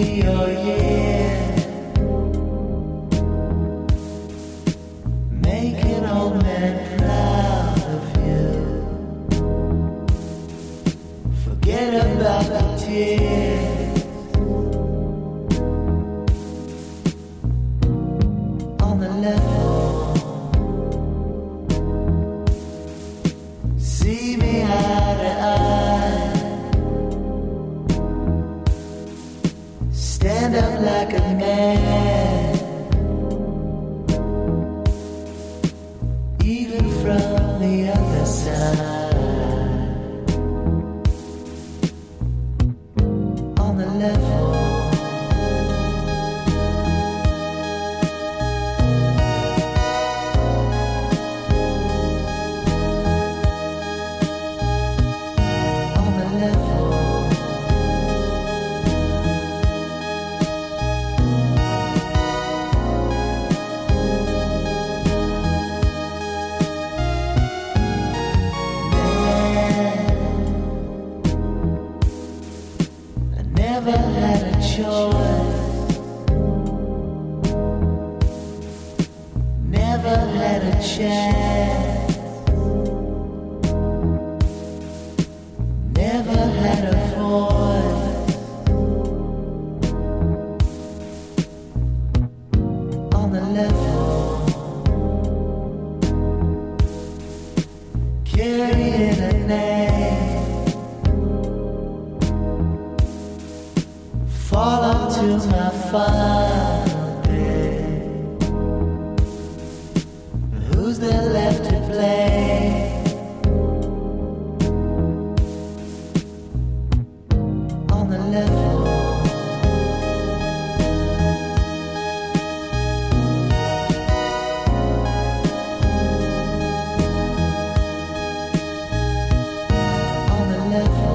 your year. Make an old man proud of you. Forget about the tears on the level. See me eye to eye. Stand up like a man, even from the other side. On the level. On the level. Never had a choice. Never had a chance. Never had a voice. On the level. Carrying a name. Fall onto my final day. Who's there left to play? On the level. On the level.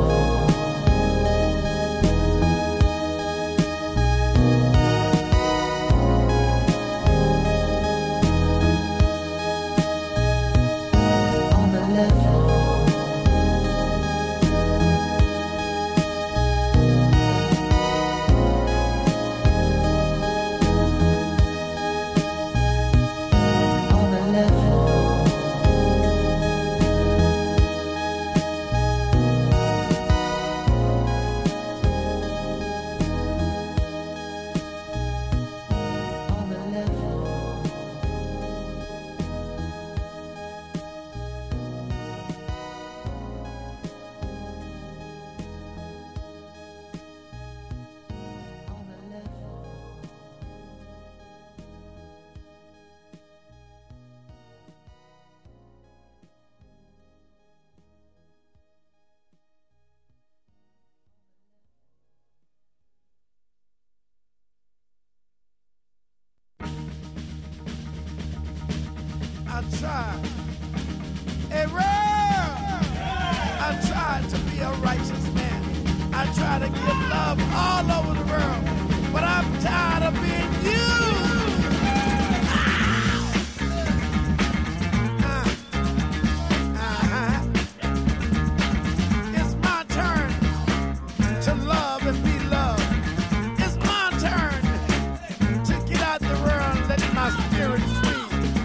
I tried. Hey, Ray! I tried to be a righteous man. I try to give love all over the world, but I'm tired of being used. It's my turn to love and be loved. It's my turn to get out the world and let my spirit free.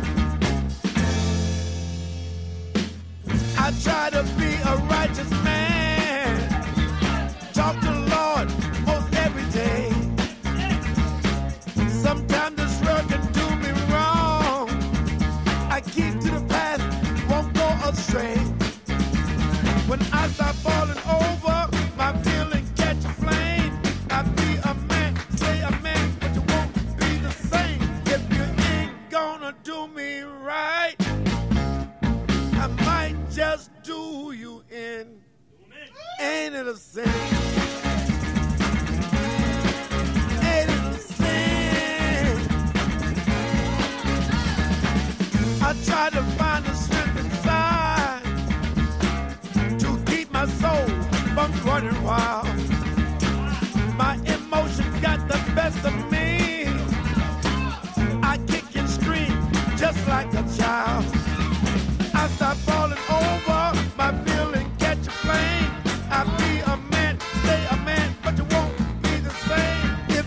I try to be a righteous man. Talk to the Lord most every day. Sometimes this world can do me wrong. I keep to the path, won't go astray. When I start falling over, my feelings catch a flame. I be a man, say a man, but you won't be the same. If you ain't gonna do me right, I might just do you in. Ain't it a sin? Ain't it a sin? I try to find the strength inside to keep my soul from running wild. My emotion got the best of me. I kick and scream just like a child. I start falling over, my feeling catch a flame. I be a man, stay a man, but you won't be the same. If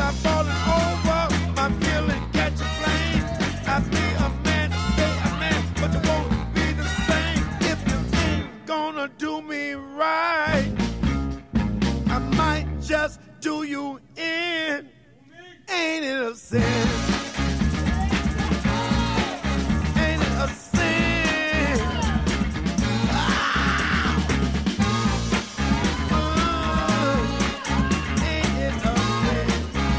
stop falling over, my feeling catch a flame. I'll be a man, stay a man, but you won't be the same if you ain't gonna do me right. I might just do you in. Ain't it a sin? Ain't it a sin? Ain't it a sin?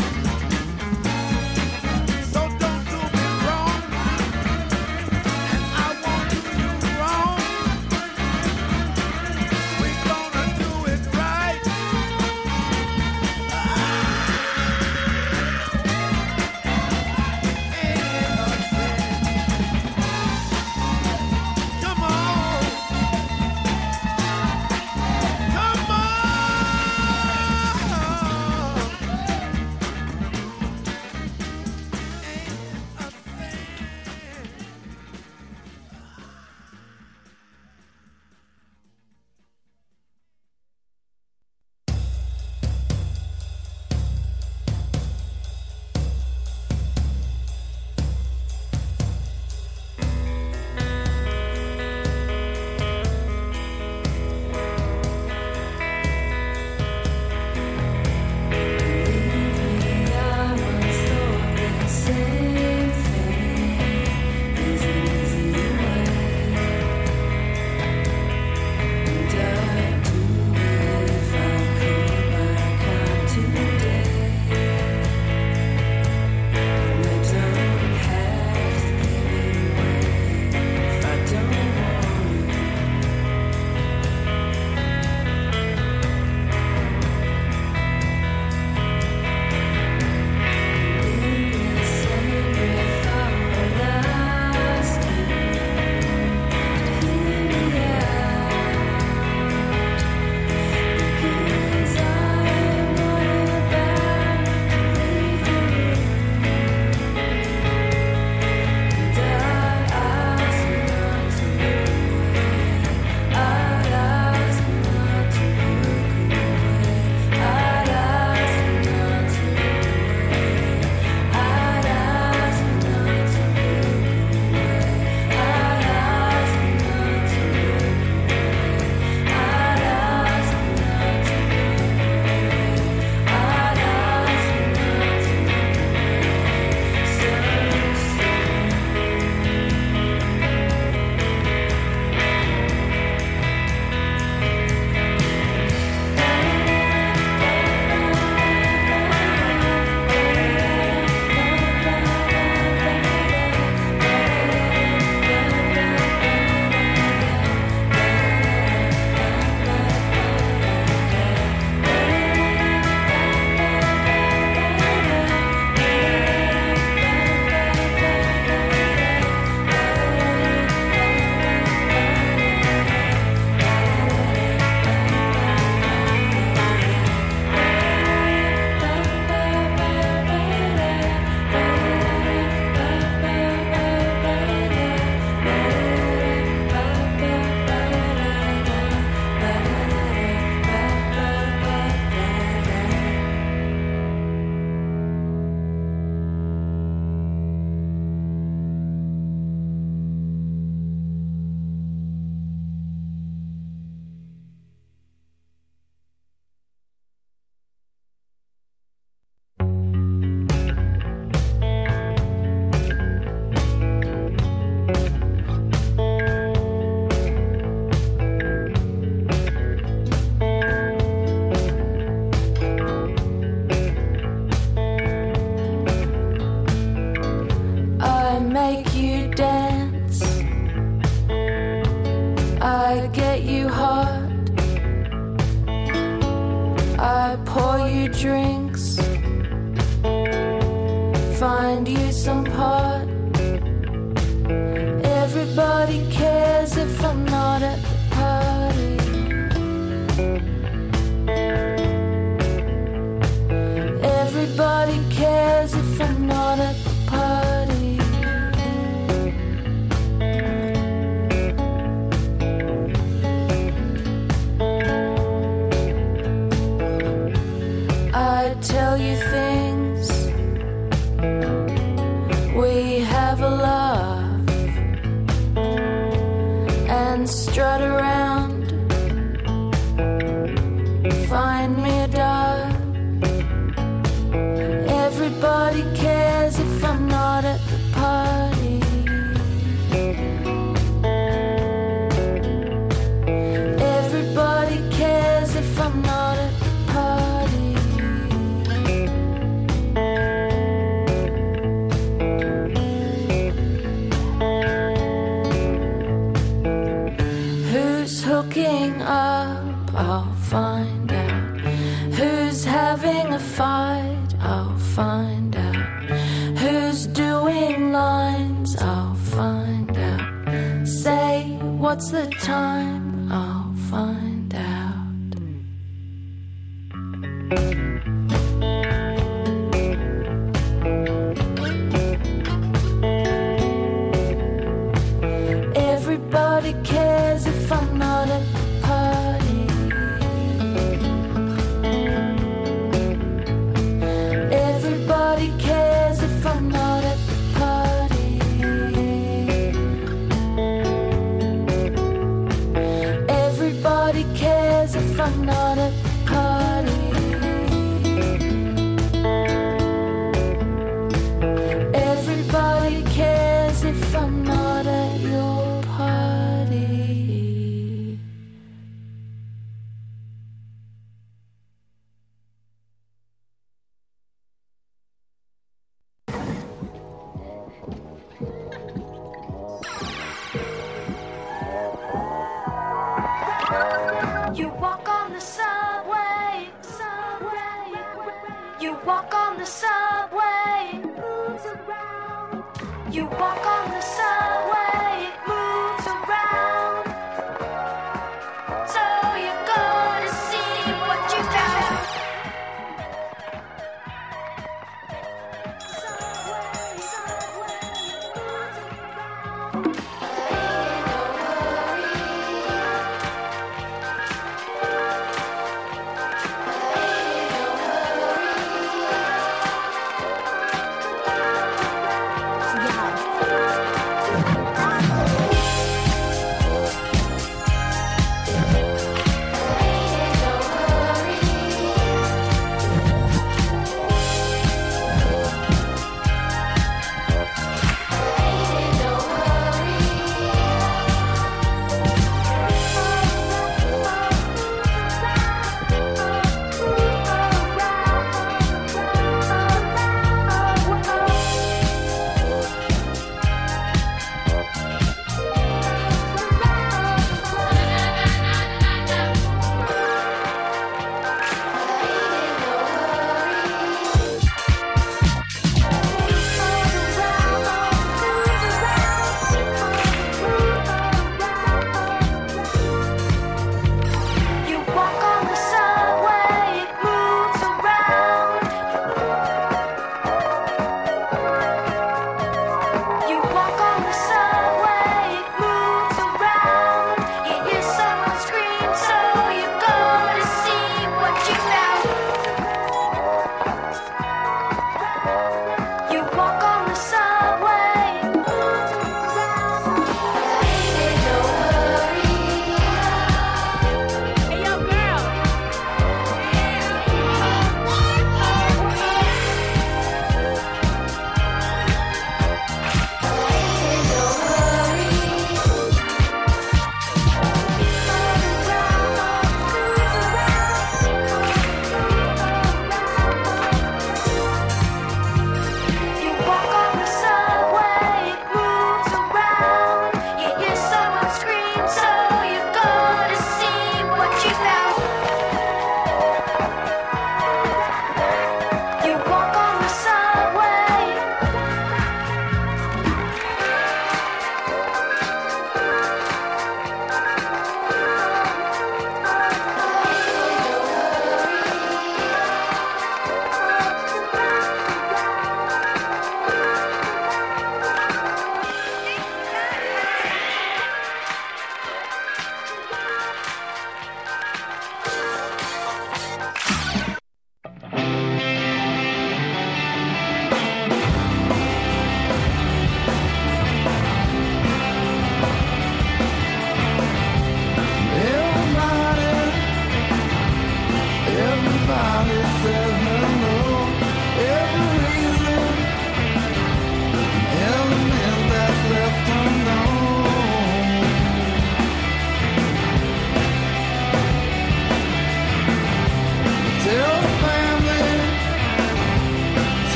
So don't do me wrong, and I won't do you wrong. We gonna do it right. Come on. Come on. Ain't a thing. I pour you drinks, find you some pot. Everybody cares if I'm not at the party. Everybody cares if I'm not at the party. I tell you things I'll find out. Who's doing lines? I'll find out. Say, what's the time? I'll find out. Everybody cares if I'm not at the party. Everybody cares if I'm not at the party. Everybody cares if I'm not at the party. Everybody cares if I'm not at your party. You walk on the subway, subway. You walk on the subway, moves around. You walk on the subway, it moves around. So you go to see what you found. Subway, subway, moves around. Yeah.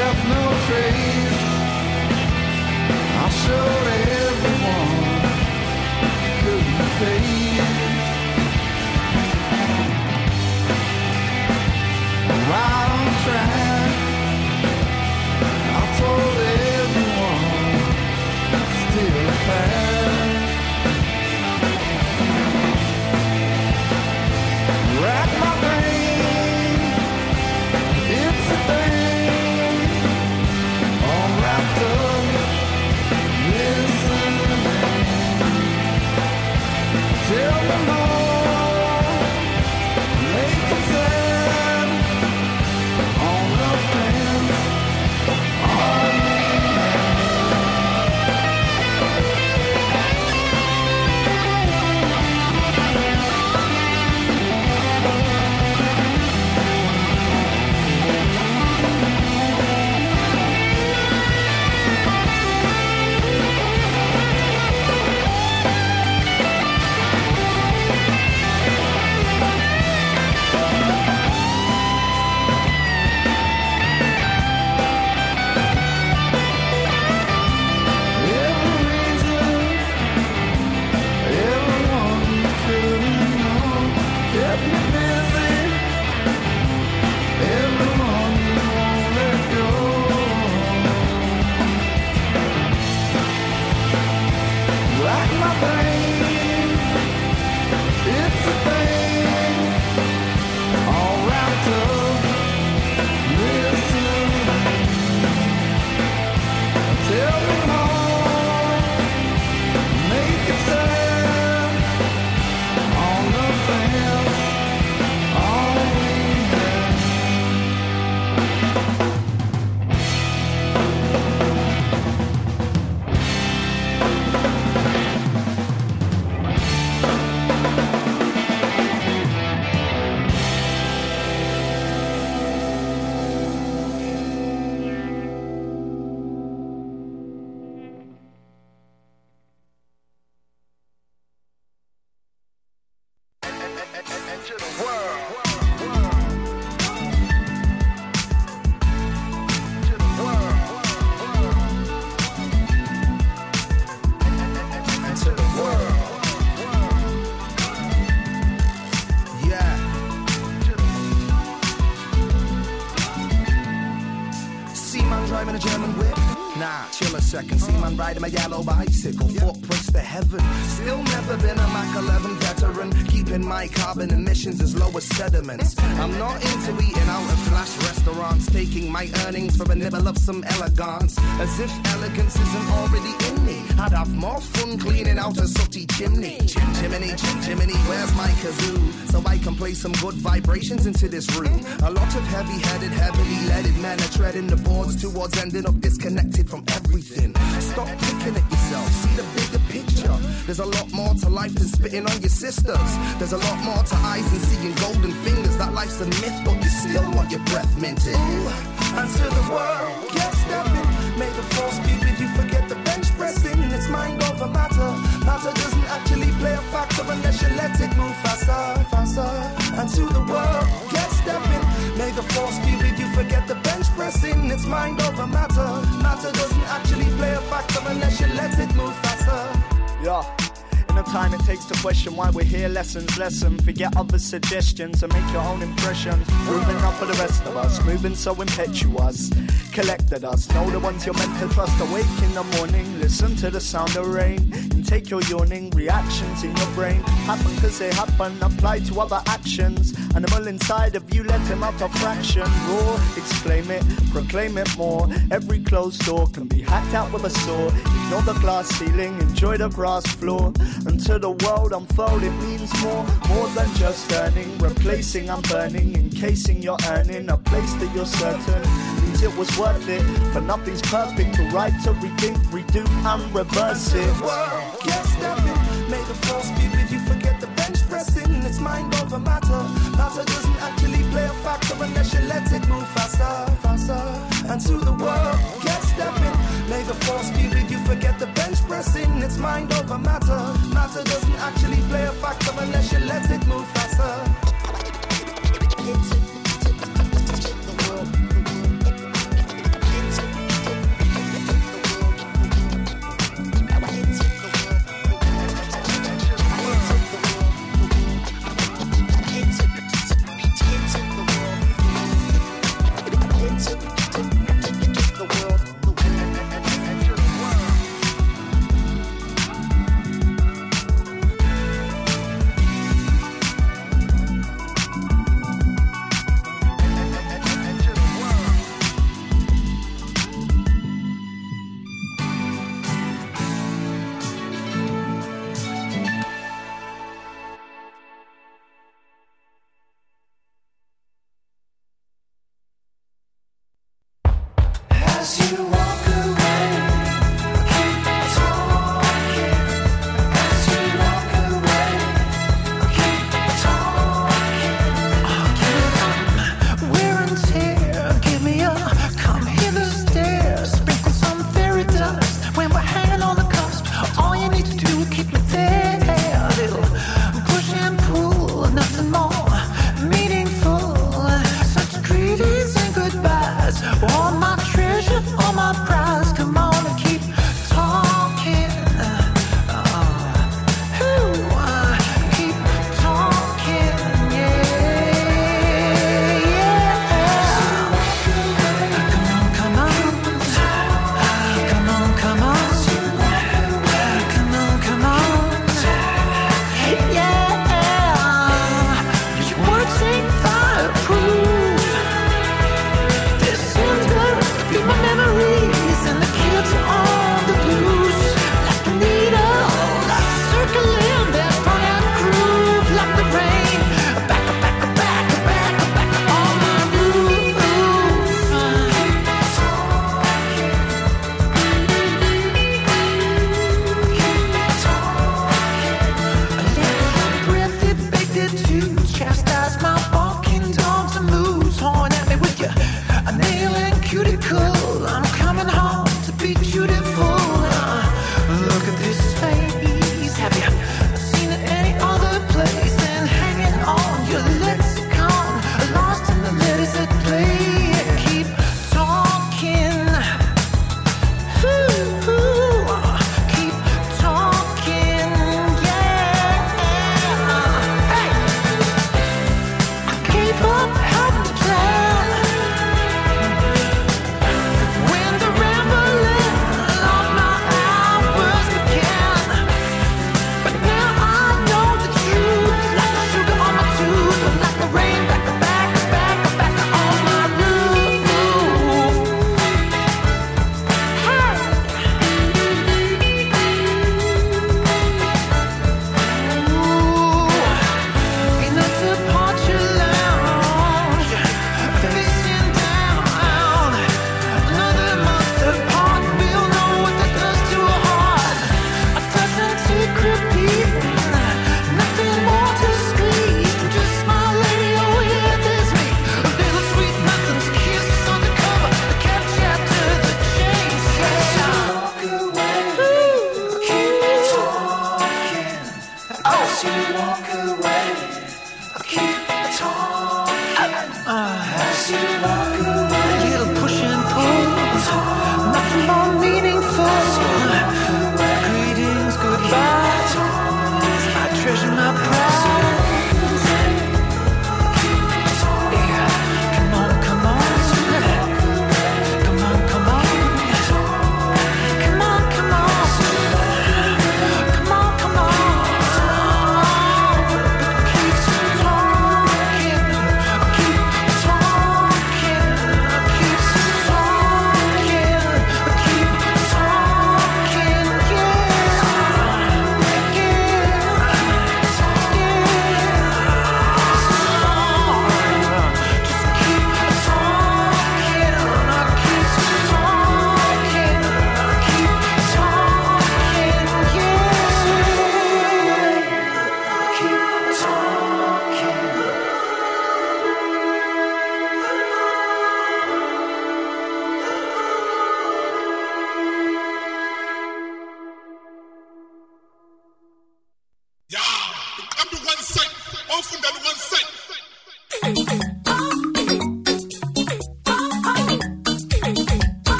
left no trace. I showed everyone couldn't face. Right on track, I told everyone still fast. Rack my brain, it's a thing, all wrapped up, listening. Tell me more, make it sound, on the fence, on me. driving a German whip? Nah, chill a second. See man riding my yellow bicycle, footprints to heaven. Still never been a Mach 11 veteran, keeping my carbon emissions as low as sediments. I'm not into eating out at flash restaurants, taking my earnings for a nibble of some elegance. As if elegance isn't already in me, I'd have more fun cleaning out a sooty chimney. Chimney, where's my kazoo? So I can play some good vibrations into this room. A lot of heavy-headed, heavily leaded men are treading the boards towards ending up disconnected from everything. Stop picking at yourself, see the bigger picture. There's a lot more to life than spitting on your sisters. There's a lot more to eyes than seeing golden fingers. That life's a myth, but you still want your breath minted. And to the world, get stepping. May the force be with you, forget the bench pressing. It's mind over matter. Matter doesn't actually play a factor unless you let it move faster, faster. And to the world, get stepping. May the force be with you, forget the bench pressing. It's mind over matter. Matter doesn't actually play a factor unless you let it move faster. Yeah. In the time it takes to question why we're here, lessons, lesson. Forget other suggestions and make your own impressions. Moving up for the rest of us, moving so impetuous. Collected us, know the ones you're meant to trust. Awake in the morning, listen to the sound of rain. And take your yawning reactions in your brain. Happen cause they happen, apply to other actions. Animal inside of you, let him out a fraction. Raw, exclaim it, proclaim it more. Every closed door can be hacked out with a saw. Ignore the glass ceiling, enjoy the grass floor. And to the world unfold, it means more than just earning. Replacing and burning, encasing you're earning. A place that you're certain means it was worth it. For nothing's perfect, to write, to rethink, redo and reverse it. Get stepping, may the force be with you, forget the bench pressing. It's mind over matter. Matter doesn't actually play a factor unless you let it move faster, faster. And to the world, get stepping, may the force be with you, forget the bench pressing. It's mind over matter. Matter doesn't actually play a factor unless you let it move faster. as you want.